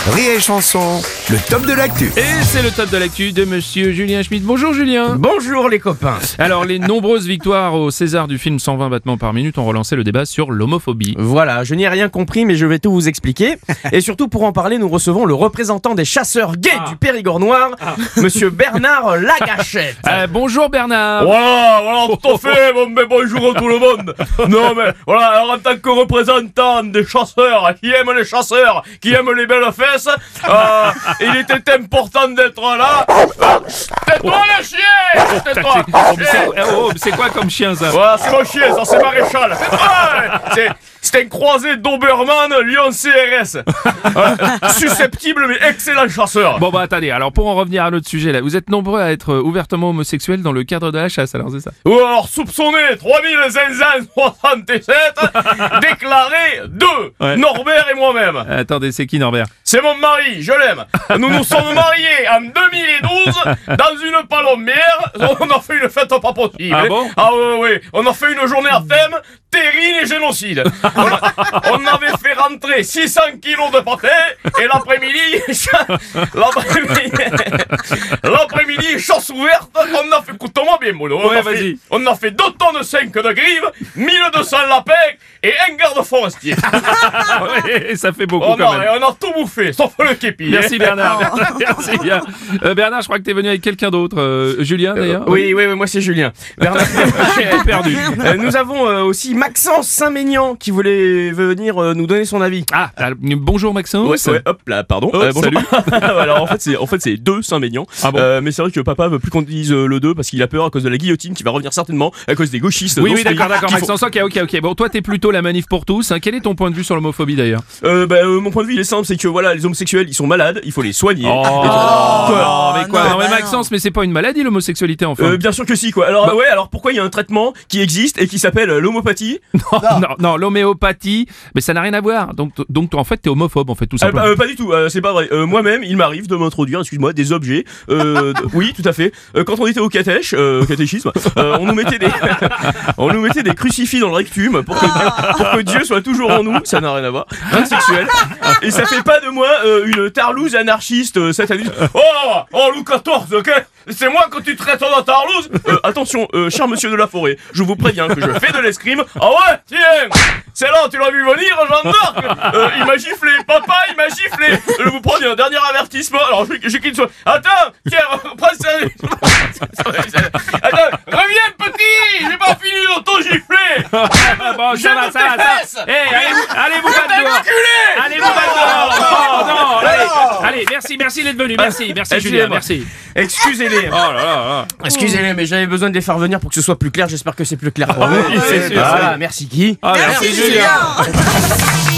Rire et Chanson, le top de l'actu. Et c'est le top de l'actu de monsieur Julien Schmitt. Bonjour Julien. Bonjour les copains. Alors les nombreuses victoires au César du film 120 battements par minute ont relancé le débat sur l'homophobie. Voilà, je n'y ai rien compris mais je vais tout vous expliquer. Et surtout pour en parler, nous recevons le représentant des chasseurs gays du Périgord noir, monsieur Bernard Lagachette. Bonjour Bernard. Voilà, tout à fait, bonjour à tout le monde. Non mais, voilà, alors en tant que représentant des chasseurs, qui aiment les chasseurs, qui aiment les belles fesses, il était important d'être là. Tais-toi le chien. Tais-toi. C'est quoi comme chien ça? Voilà, c'est mon chien, ça c'est Maréchal. Tais-toi. C'est un croisé Doberman Lion CRS. Susceptible mais excellent chasseur. Bon bah attendez, alors pour en revenir à notre sujet là, vous êtes nombreux à être ouvertement homosexuels dans le cadre de la chasse, alors c'est ça? Ou alors soupçonné 3567, déclaré 2, Ouais. Norbert et moi-même. Attendez, c'est qui Norbert? C'est mon mari, je l'aime. Nous nous sommes mariés en 2012 dans une palombière. On a fait une fête pas possible. Ah bon? Ah oui, on a fait une journée à thème terrine et génocide. On avait fait rentrer 600 kilos de pâté et l'après-midi, chasse ouverte, on a fait, écoute-moi bien, Mono. Ouais, vas-y. On a fait 2 tonnes 5 de grives, 1200 lapins et un garde forestier. Ouais, ça fait beaucoup On quand même. a tout bouffé, sauf le képi. Merci Bernard. Merci bien. Bernard, je crois que t'es venu avec quelqu'un d'autre. Julien d'ailleurs. Oui, moi c'est Julien. Bernard. J'ai tout perdu. Nous avons aussi Maxence Saint-Maignan qui voulait venir nous donner son avis. Ah, bonjour Maxence. Ouais, hop là, pardon. Oh, Bonjour. salut. Alors en fait c'est 2 Saint-Maignan. Ah bon? Mais c'est vrai que papa veut plus qu'on dise le 2 parce qu'il a peur à cause de la guillotine qui va revenir certainement à cause des gauchistes. Oui, dans ce pays d'accord, qui font- Maxence. Ok. Bon, toi, t'es plutôt la manif pour tous. Hein. Quel est ton point de vue sur l'homophobie d'ailleurs? Mon point de vue il est simple, c'est que voilà, les homosexuels ils sont malades, il faut les soigner. Non, mais quoi? Non, mais non. Maxence, mais c'est pas une maladie l'homosexualité enfin. Bien sûr que si quoi. Alors alors pourquoi il y a un traitement qui existe et qui s'appelle l'homopathie? Non, l'homéopathie, mais ça n'a rien à voir. Donc toi, en fait, t'es homophobe, en fait, tout simplement. Pas du tout, c'est pas vrai. Moi-même, il m'arrive de m'introduire, excuse-moi, des objets. Oui, tout à fait. Quand on était au catéchisme, on nous mettait des crucifix dans le rectum pour que Dieu soit toujours en nous. Ça n'a rien à voir. Rien de sexuel. Et ça fait pas de moi une tarlouse anarchiste sataniste. Oh, Louis XIV, ok? C'est moi quand tu traites de tarlouse. Attention, cher monsieur de la forêt, je vous préviens que je fais de l'escrime. Ah ouais, tiens, c'est là, tu l'as vu venir, Jeanne d'Arc. Il m'a giflé, papa, il m'a giflé. Je vous prends un dernier avertissement. Alors, j'ai qu'une chose. Attends, tiens, prends ça. Attends, reviens, petit. J'ai pas fini d'auto-gifler. Bon, ça va. Allez, vous battre dehors. Enculé. Allez, vous battre dehors. Non, allez, merci d'être venu. Merci, Julien, merci. Excusez-les. Oh là là. Excusez-les, mais j'avais besoin de les faire venir pour que ce soit plus clair. J'espère que c'est plus clair pour vous. oui, c'est sûr. Voilà, merci Guy. Ah, Merci Julien.